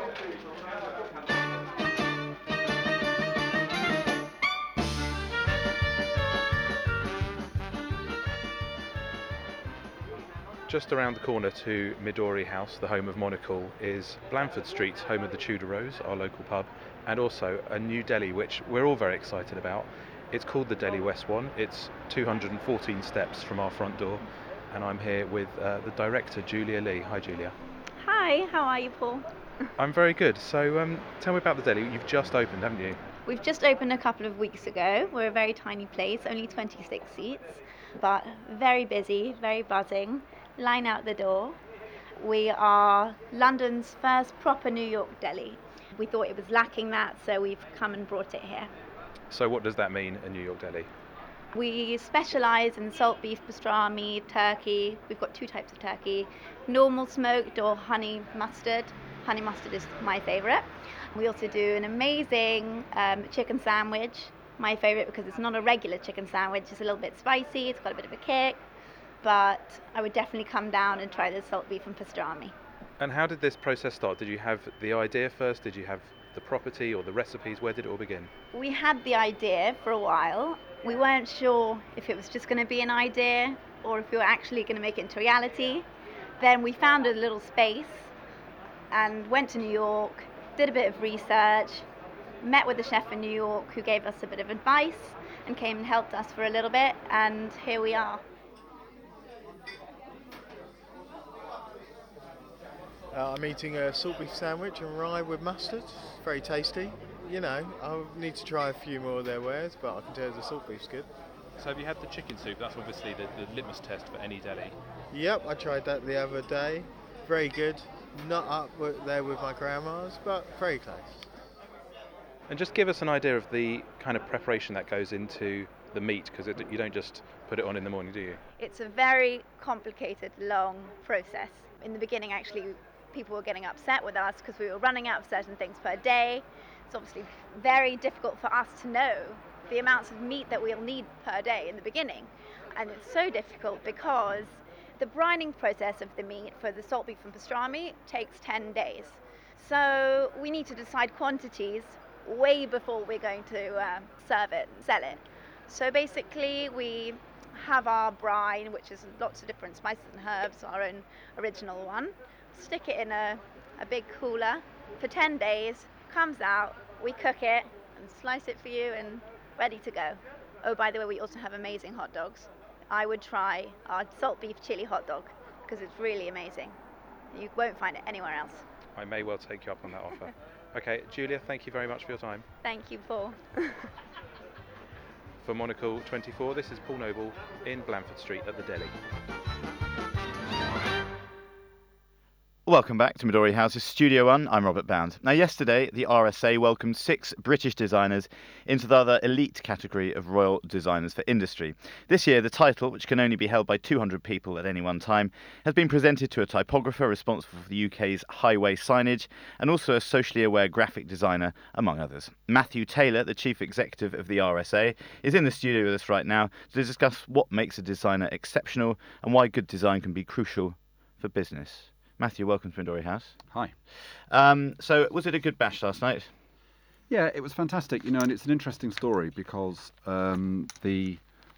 [SPEAKER 21] Just around the corner to Midori House, the home of Monocle, is Blandford Street, home of the Tudor Rose, our local pub, and also a new deli which we're all very excited about. It's called the Delhi West 1. It's 214 steps from our front door, and I'm here with the director, Julia Lee. Hi, Julia.
[SPEAKER 22] Hi, how are you, Paul?
[SPEAKER 21] I'm very good. So tell me about the deli. You've just opened, haven't you?
[SPEAKER 22] We've just opened a couple of weeks ago. We're a very tiny place, only 26 seats, but very busy, very buzzing. Line out the door. We are London's first proper New York deli. We thought it was lacking that, so we've come and brought it here.
[SPEAKER 21] So what does that mean, a New York deli?
[SPEAKER 22] We specialise in salt beef pastrami, turkey. We've got two types of turkey, normal smoked or honey mustard. Honey mustard is my favourite. We also do an amazing chicken sandwich, my favourite because it's not a regular chicken sandwich. It's a little bit spicy, it's got a bit of a kick. But I would definitely come down and try the salt beef and pastrami.
[SPEAKER 21] And how did this process start? Did you have the idea first? Did you have the property or the recipes? Where did it all begin?
[SPEAKER 22] We had the idea for a while. We weren't sure if it was just going to be an idea or if we were actually going to make it into reality. Then we found a little space and went to New York, did a bit of research, met with the chef in New York who gave us a bit of advice and came and helped us for a little bit, and here we are.
[SPEAKER 23] I'm eating a salt beef sandwich and rye with mustard. Very tasty. You know, I'll need to try a few more of their wares, but I can tell the salt beef's good.
[SPEAKER 21] So have you had the chicken soup? That's obviously the litmus test for any deli.
[SPEAKER 23] Yep, I tried that the other day. Very good. Not up there with my grandma's, but very close.
[SPEAKER 21] And just give us an idea of the kind of preparation that goes into the meat, because you don't just put it on in the morning, do you?
[SPEAKER 22] It's a very complicated, long process. In the beginning, actually, people were getting upset with us because we were running out of certain things per day. It's obviously very difficult for us to know the amounts of meat that we'll need per day in the beginning. And it's so difficult because the brining process of the meat for the salt beef and pastrami takes 10 days. So we need to decide quantities way before we're going to serve it and sell it. So basically we have our brine, which is lots of different spices and herbs, our own original one. Stick it in a big cooler for 10 days, comes out, we cook it and slice it for you and ready to go. Oh, by the way, we also have amazing hot dogs. I would try our salt beef chili hot dog because it's really amazing. You won't find it anywhere else.
[SPEAKER 21] I may well take you up on that offer. Okay, Julia, thank you very much for your time.
[SPEAKER 22] Thank you, Paul.
[SPEAKER 21] For Monocle 24, this is Paul Noble in Blandford Street at the deli.
[SPEAKER 1] Welcome back to Midori House's Studio One. I'm Robert Bound. Now, yesterday, the RSA welcomed 6 British designers into the other elite category of Royal Designers for Industry. This year, the title, which can only be held by 200 people at any one time, has been presented to a typographer responsible for the UK's highway signage and also a socially aware graphic designer, among others. Matthew Taylor, the chief executive of the RSA, is in the studio with us right now to discuss what makes a designer exceptional and why good design can be crucial for business. Matthew, welcome to Midori House.
[SPEAKER 4] Hi.
[SPEAKER 1] So, was it a good bash last night?
[SPEAKER 4] Yeah, it was fantastic, and it's an interesting story because the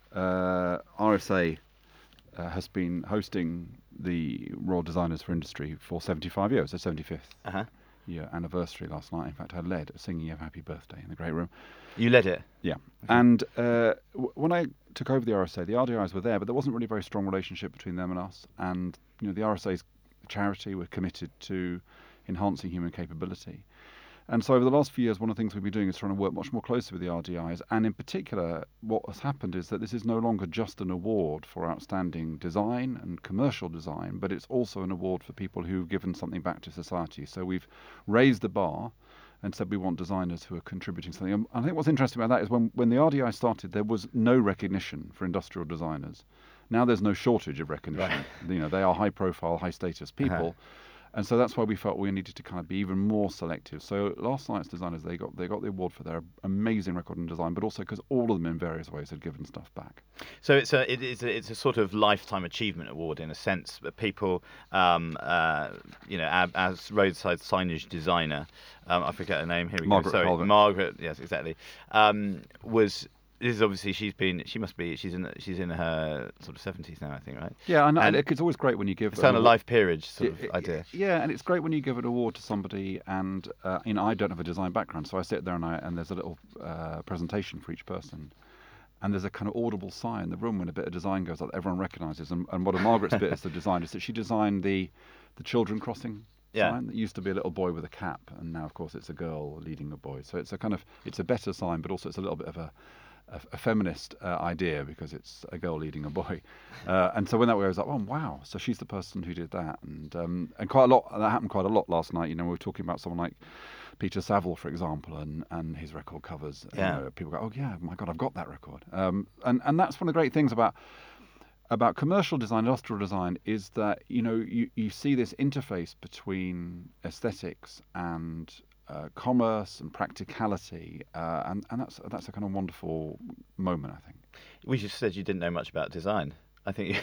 [SPEAKER 4] RSA has been hosting the Royal Designers for Industry for 75 years, the 75th year anniversary last night. In fact, I led singing of Happy Birthday in the Great Room.
[SPEAKER 1] You led it?
[SPEAKER 4] Yeah. Okay. And when I took over the RSA, the RDIs were there, but there wasn't really a very strong relationship between them and us. And, the RSA's charity, we're committed to enhancing human capability. And so over the last few years, one of the things we've been doing is trying to work much more closely with the RDIs. And in particular, what has happened is that this is no longer just an award for outstanding design and commercial design, but it's also an award for people who've given something back to society. So we've raised the bar and said we want designers who are contributing something. And I think what's interesting about that is when the RDI started, there was no recognition for industrial designers. Now there's no shortage of recognition. Right. They are high-profile, high-status people. And so that's why we felt we needed to kind of be even more selective. So last night's designers, they got the award for their amazing record and design, but also because all of them in various ways had given stuff back.
[SPEAKER 1] So it's a sort of lifetime achievement award in a sense that people, as roadside signage designer, I forget her name. Here we
[SPEAKER 4] Margaret
[SPEAKER 1] go. Sorry,
[SPEAKER 4] Colvin.
[SPEAKER 1] Margaret. Yes, exactly. This is obviously she's in her sort of 70s now, I think, right?
[SPEAKER 4] Yeah, and it's always great when you give.
[SPEAKER 1] It's on a life peerage sort of idea.
[SPEAKER 4] Yeah, and it's great when you give an award to somebody, and I don't have a design background, so I sit there and there's a little presentation for each person, and there's a kind of audible sigh in the room when a bit of design goes up that everyone recognises. And one of Margaret's bit as the design is that she designed the children crossing. Sign that used to be a little boy with a cap, and now of course it's a girl leading a boy. So it's a better sign, but also it's a little bit of a feminist idea because it's a girl leading a boy, and so when that was like, oh wow, so she's the person who did that, and quite a lot that happened quite a lot last night. We were talking about someone like Peter Saville, for example, and his record covers. People go, oh yeah, my God, I've got that record, and that's one of the great things about commercial design, industrial design, is that you see this interface between aesthetics and commerce and practicality, and that's a kind of wonderful moment, I think.
[SPEAKER 1] We just said you didn't know much about design. I think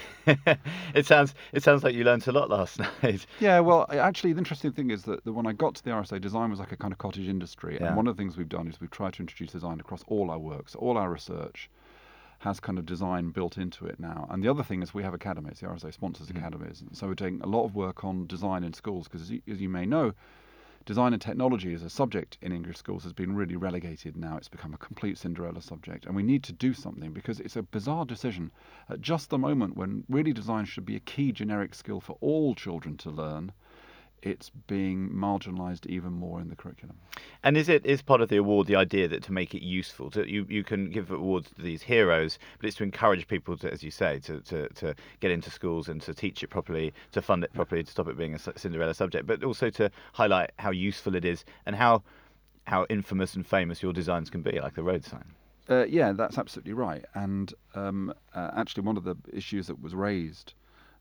[SPEAKER 1] it sounds like you learnt a lot last night.
[SPEAKER 4] Yeah, well, actually, the interesting thing is that when I got to the RSA, design was like a kind of cottage industry, and one of the things we've done is we've tried to introduce design across all our work. So all our research has kind of design built into it now. And the other thing is we have academies. The RSA sponsors academies, and so we're doing a lot of work on design in schools because, as you may know, design and technology as a subject in English schools has been really relegated now. It's become a complete Cinderella subject, and we need to do something because it's a bizarre decision at just the moment when really design should be a key generic skill for all children to learn. It's being marginalised even more in the curriculum.
[SPEAKER 1] And is part of the award the idea that to make it useful, you can give awards to these heroes, but it's to encourage people to, as you say, to get into schools and to teach it properly, to fund it properly, to stop it being a Cinderella subject, but also to highlight how useful it is and how infamous and famous your designs can be, like the road sign.
[SPEAKER 4] Yeah, that's absolutely right. And actually, one of the issues that was raised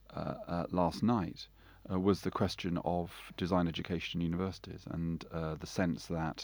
[SPEAKER 4] last night was the question of design education in universities and the sense that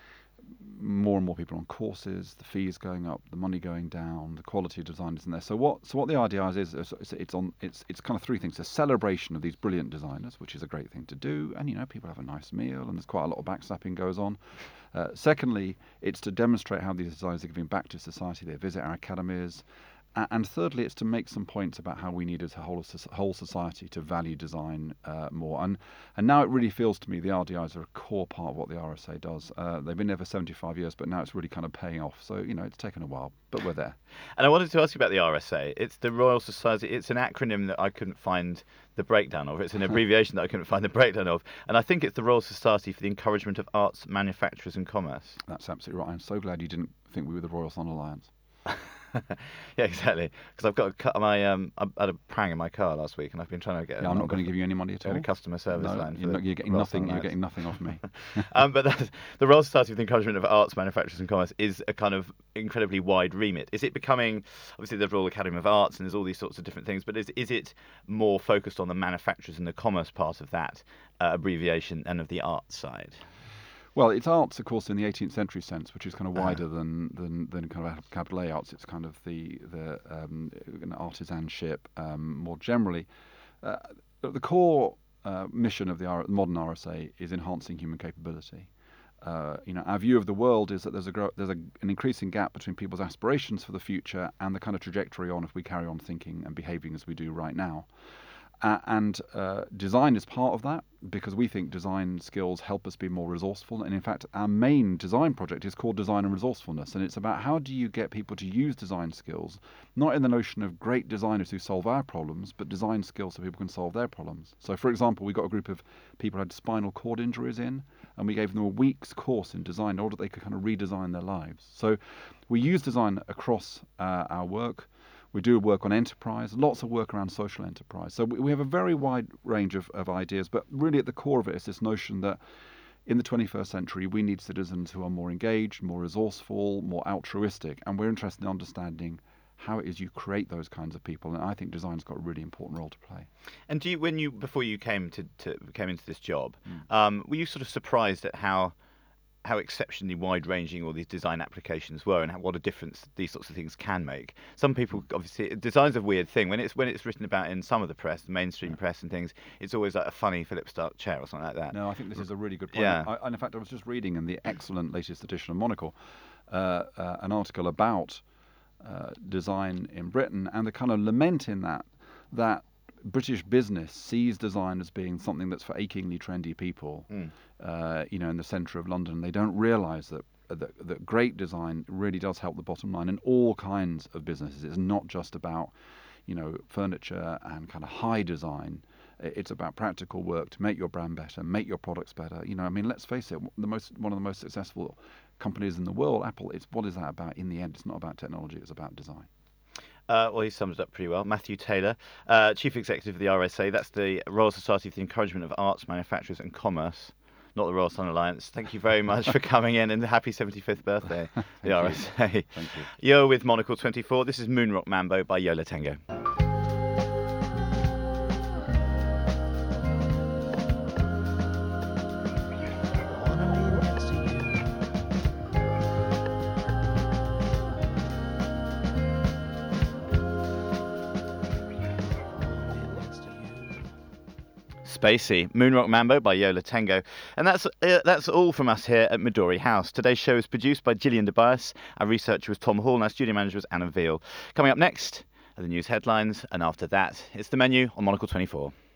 [SPEAKER 4] more and more people on courses, the fees going up, the money going down, the quality of design isn't there. So what the RDIs is it's kind of three things: a celebration of these brilliant designers, which is a great thing to do, and people have a nice meal, and there's quite a lot of backslapping goes on. Secondly, it's to demonstrate how these designers are giving back to society. They visit our academies. And thirdly, it's to make some points about how we need as a whole society to value design more. And now it really feels to me the RDIs are a core part of what the RSA does. They've been there for 75 years, but now it's really kind of paying off. So, it's taken a while, but we're there.
[SPEAKER 1] And I wanted to ask you about the RSA. It's the Royal Society. It's an acronym that I couldn't find the breakdown of. It's an abbreviation that I couldn't find the breakdown of. And I think it's the Royal Society for the Encouragement of Arts, Manufacturers and Commerce.
[SPEAKER 4] That's absolutely right. I'm so glad you didn't think we were the Royal Sun Alliance.
[SPEAKER 1] Yeah, exactly. Because I've got I had a prang in my car last week, and I've been trying to get.
[SPEAKER 4] I'm not going to give you any money at all.
[SPEAKER 1] A customer service line.
[SPEAKER 4] You're getting nothing. You're getting nothing off me.
[SPEAKER 1] But the Royal Society for the Encouragement of Arts, Manufactures and Commerce is a kind of incredibly wide remit. Is it becoming? Obviously, there's Royal Academy of Arts, and there's all these sorts of different things. But is it more focused on the manufacturers and the commerce part of that abbreviation and of the arts side?
[SPEAKER 4] Well, it's arts, of course, in the 18th century sense, which is kind of wider than kind of capital A arts. It's kind of the artisanship more generally. The core mission of the modern RSA is enhancing human capability. Our view of the world is that there's an increasing gap between people's aspirations for the future and the kind of trajectory on if we carry on thinking and behaving as we do right now. And design is part of that, because we think design skills help us be more resourceful. And in fact, our main design project is called Design and Resourcefulness. And it's about how do you get people to use design skills, not in the notion of great designers who solve our problems, but design skills so people can solve their problems. So, for example, we got a group of people who had spinal cord injuries in, and we gave them a week's course in design in order that they could kind of redesign their lives. So we use design across our work. We do work on enterprise, lots of work around social enterprise. So we have a very wide range of ideas, but really at the core of it is this notion that in the 21st century, we need citizens who are more engaged, more resourceful, more altruistic, and we're interested in understanding how it is you create those kinds of people, and I think design's got a really important role to play.
[SPEAKER 1] And before you came into this job, were you sort of surprised at how exceptionally wide-ranging all these design applications were, and what a difference these sorts of things can make? Some people, obviously, design's a weird thing. When it's written about in some of the press, the mainstream press and things, it's always like a funny Philip Stark chair or something like that.
[SPEAKER 4] No, I think this is a really good point.
[SPEAKER 1] Yeah.
[SPEAKER 4] And in fact, I was just reading in the excellent latest edition of Monocle an article about design in Britain, and the kind of lament in that British business sees design as being something that's for achingly trendy people, in the centre of London. They don't realise that great design really does help the bottom line in all kinds of businesses. It's not just about, furniture and kind of high design. It's about practical work to make your brand better, make your products better. Let's face it, one of the most successful companies in the world, Apple, what is that about? In the end, it's not about technology, it's about design.
[SPEAKER 1] Well, he sums it up pretty well. Matthew Taylor, Chief Executive of the RSA. That's the Royal Society for the Encouragement of Arts, Manufacturers and Commerce, not the Royal Sun Alliance. Thank you very much for coming in, and happy 75th birthday, the RSA.
[SPEAKER 4] Thank you.
[SPEAKER 1] You're with Monocle 24. This is Moonrock Mambo by Yo La Tengo. Spacey, Moonrock Mambo by Yo La Tengo. And that's all from us here at Midori House. Today's show is produced by Gillian DeBias. Our researcher was Tom Hall, and our studio manager was Anna Veal. Coming up next are the news headlines, and after that, it's the menu on Monocle 24.